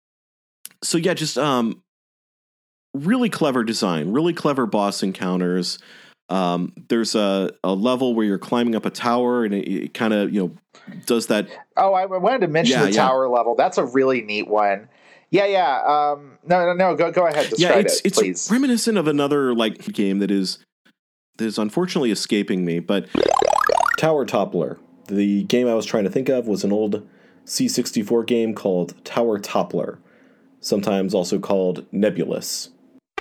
so yeah, just um, really clever design, really clever boss encounters. Um, there's a, a level where you're climbing up a tower, and it, it kind of, you know, does that. Oh, I wanted to mention yeah, the yeah. tower level. That's a really neat one. Yeah, yeah. Um, no, no, no. Go, go ahead. Describe yeah, it's, it, it's please. reminiscent of another like game that is that is unfortunately escaping me. But Tower Toppler. The game I was trying to think of was an old C sixty-four game called Tower Toppler, sometimes also called Nebulous.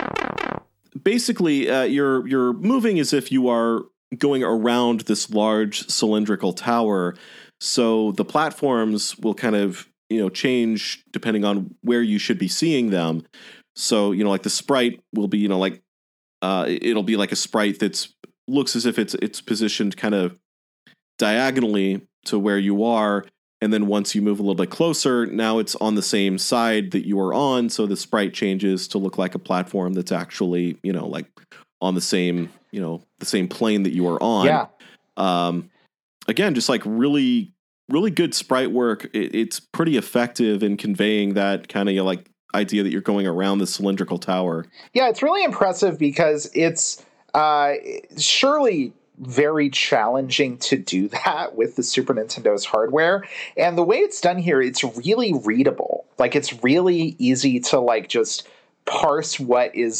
Basically, uh, you're you're moving as if you are going around this large cylindrical tower. So the platforms will kind of, you know, change depending on where you should be seeing them. So, you know, like the sprite will be, you know, like uh, it'll be like a sprite that's looks as if it's it's positioned kind of diagonally to where you are. And then once you move a little bit closer, now it's on the same side that you are on. So the sprite changes to look like a platform that's actually, you know, like on the same, you know, the same plane that you are on. Yeah. Um, again, just like really, really good sprite work. It, it's pretty effective in conveying that kind of, you know, like idea that you're going around the cylindrical tower. Yeah, it's really impressive because it's uh, surely very challenging to do that with the Super Nintendo's hardware. And the way it's done here, it's really readable. Like, it's really easy to like just parse what is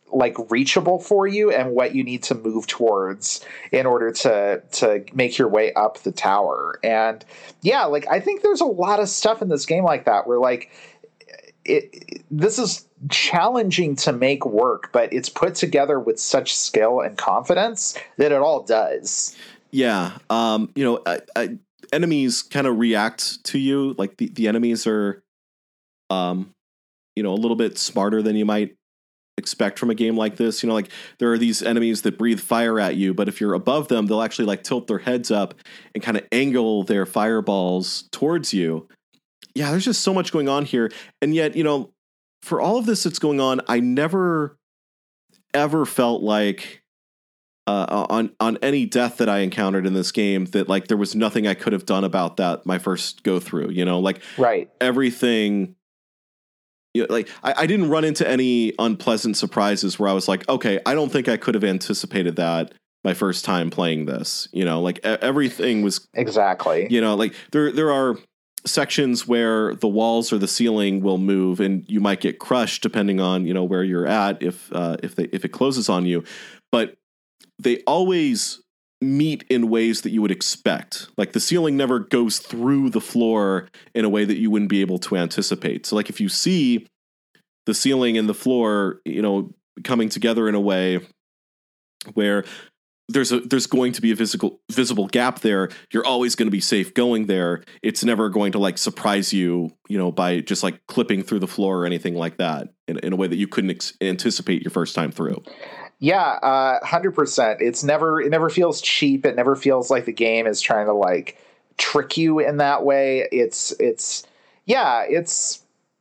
like reachable for you and what you need to move towards in order to to make your way up the tower. And yeah, like I think there's a lot of stuff in this game like that where like it, it this is challenging to make work, but it's put together with such skill and confidence that it all does. Yeah. Um, you know, I, I, enemies kind of react to you. Like the, the enemies are, um, you know, a little bit smarter than you might expect from a game like this. You know, like there are these enemies that breathe fire at you, but if you're above them, they'll actually like tilt their heads up and kind of angle their fireballs towards you. Yeah, there's just so much going on here. And yet, you know, for all of this that's going on, I never ever felt like uh, on on any death that I encountered in this game that like there was nothing I could have done about that my first go through, you know, like right. everything. You know, like I, I didn't run into any unpleasant surprises where I was like, okay, I don't think I could have anticipated that my first time playing this, you know, like everything was exactly, you know, like there there are sections where the walls or the ceiling will move and you might get crushed depending on, you know, where you're at, if uh, if they if it closes on you. But they always meet in ways that you would expect. Like the ceiling never goes through the floor in a way that you wouldn't be able to anticipate. So like if you see the ceiling and the floor, you know, coming together in a way where there's a there's going to be a visible visible gap there, you're always going to be safe going there. It's never going to like surprise you, you know, by just like clipping through the floor or anything like that in, in a way that you couldn't ex- anticipate your first time through. Yeah, uh, one hundred percent. It's never it never feels cheap. It never feels like the game is trying to like trick you in that way. It's it's yeah, it's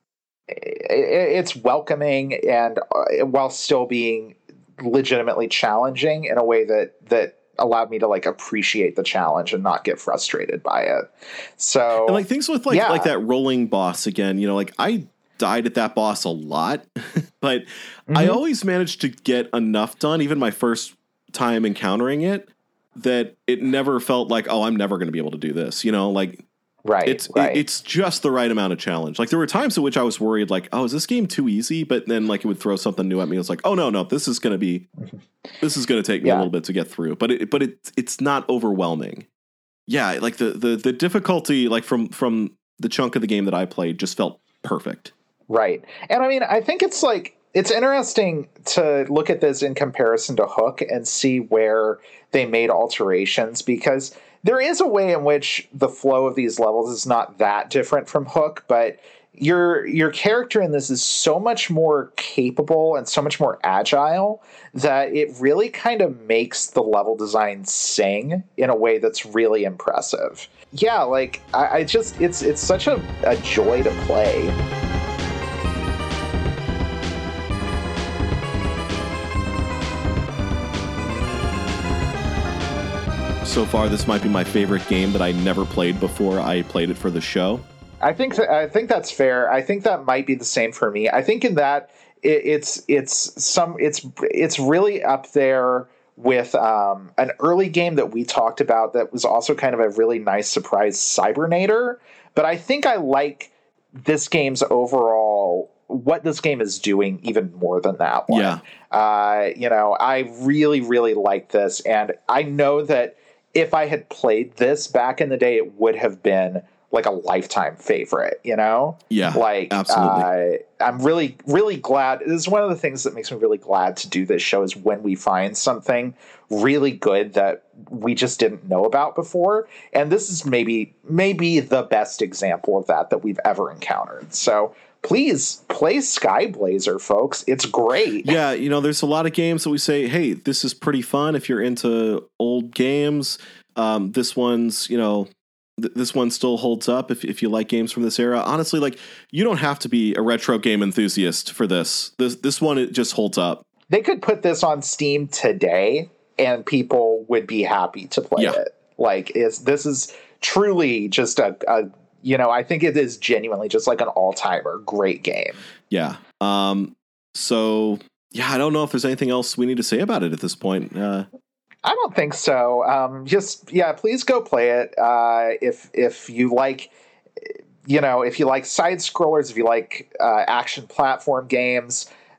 it's welcoming and uh, while still being legitimately challenging in a way that that allowed me to like appreciate the challenge and not get frustrated by it. So and like things with like yeah. like that rolling boss again, you know, like I died at that boss a lot, but mm-hmm. I always managed to get enough done, even my first time encountering it, that it never felt like, oh, I'm never going to be able to do this, you know, like right, it's right. It, it's just the right amount of challenge. Like there were times at which I was worried, like, oh, is this game too easy? But then like it would throw something new at me. It's like, oh no, no, this is going to be, this is going to take me yeah. a little bit to get through. But it, but it, it's not overwhelming. Yeah, like the the the difficulty, like from from the chunk of the game that I played, just felt perfect. Right, and I mean, I think it's like it's interesting to look at this in comparison to Hook and see where they made alterations, because there is a way in which the flow of these levels is not that different from Hook, but your your character in this is so much more capable and so much more agile that it really kind of makes the level design sing in a way that's really impressive. Yeah, like I, I just it's it's such a, a joy to play. So far, this might be my favorite game that I never played before I played it for the show. I think th- I think that's fair. I think that might be the same for me. I think in that it, it's it's some it's it's really up there with um, an early game that we talked about that was also kind of a really nice surprise, Cybernator. But I think I like this game's overall what this game is doing even more than that one. Yeah. Uh, you know, I really really like this, and I know that if I had played this back in the day, it would have been like a lifetime favorite, you know? Yeah, like, absolutely. Uh, I'm really, really glad. This is one of the things that makes me really glad to do this show is when we find something really good that we just didn't know about before. And this is maybe, maybe the best example of that that we've ever encountered. So please play Skyblazer, folks. It's great. Yeah, you know, there's a lot of games that we say, hey, this is pretty fun if you're into old games. Um, this one's, you know, th- this one still holds up if if you like games from this era. Honestly, like, you don't have to be a retro game enthusiast for this. This this one, it just holds up. They could put this on Steam today and people would be happy to play yeah. it. Like, is this is truly just a, a you know, I think it is genuinely just like an all-timer great game. Yeah. Um, so, yeah, I don't know if there's anything else we need to say about it at this point. Uh, I don't think so. Um, just, yeah, please go play it. Uh, if if you like, you know, if you like side-scrollers, if you like uh, action platform games,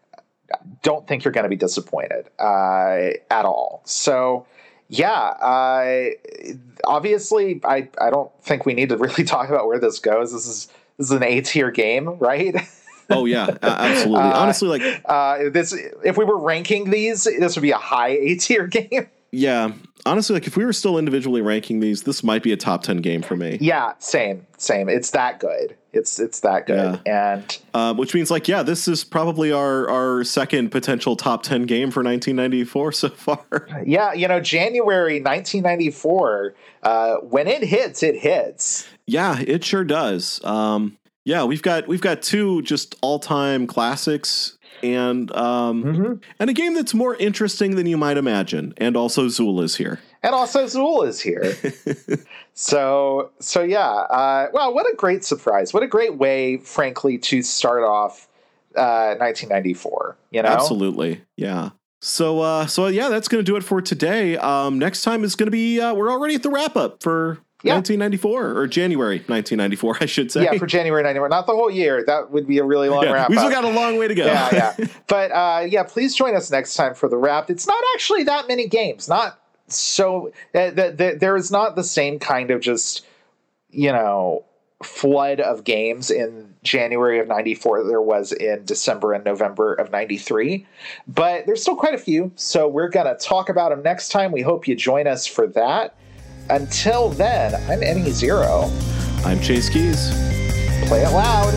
don't think you're going to be disappointed uh, at all. So, yeah, uh, obviously, I, I don't think we need to really talk about where this goes. This is this is an A-tier game, right? Oh yeah, absolutely. uh, Honestly, like uh, this, if we were ranking these, this would be a high A-tier game. Yeah, honestly, like if we were still individually ranking these, this might be a top ten game for me. Yeah, same, same. It's that good. It's it's that good, yeah. and uh, which means like yeah, this is probably our our second potential top ten game for nineteen ninety-four so far. Yeah, you know, January nineteen ninety-four. Uh, when it hits, it hits. Yeah, it sure does. Um, yeah, we've got we've got two just all time classics. And um, mm-hmm. and a game that's more interesting than you might imagine. And also Zool is here. And also Zool is here. so, so yeah. Uh, wow, what a great surprise. What a great way, frankly, to start off uh, nineteen ninety-four. You know? Absolutely. Yeah. So, uh, so yeah, that's going to do it for today. Um, next time is going to be, uh, we're already at the wrap up for yeah. nineteen ninety-four, or January nineteen ninety-four, I should say. Yeah, for January ninety-four. Not the whole year. That would be a really long yeah, wrap. We've still got a long way to go. Yeah, yeah. But uh, yeah, please join us next time for the wrap. It's not actually that many games. Not so. Uh, the, the, there is not the same kind of just, you know, flood of games in January of ninety-four there was in December and November of ninety-three. But there's still quite a few. So we're going to talk about them next time. We hope you join us for that. Until then, I'm N E Zero. I'm Chase Keys. Play it loud.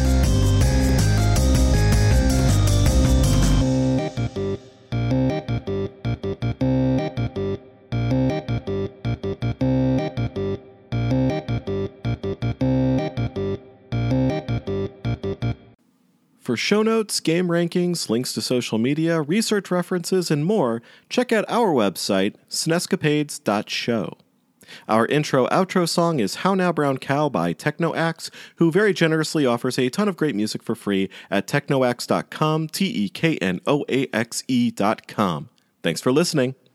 For show notes, game rankings, links to social media, research references, and more, check out our website, snescapades dot show. Our intro-outro song is How Now Brown Cow by TeknoAxe, who very generously offers a ton of great music for free at teknoaxe dot com, T E K N O A X E dot com. Thanks for listening.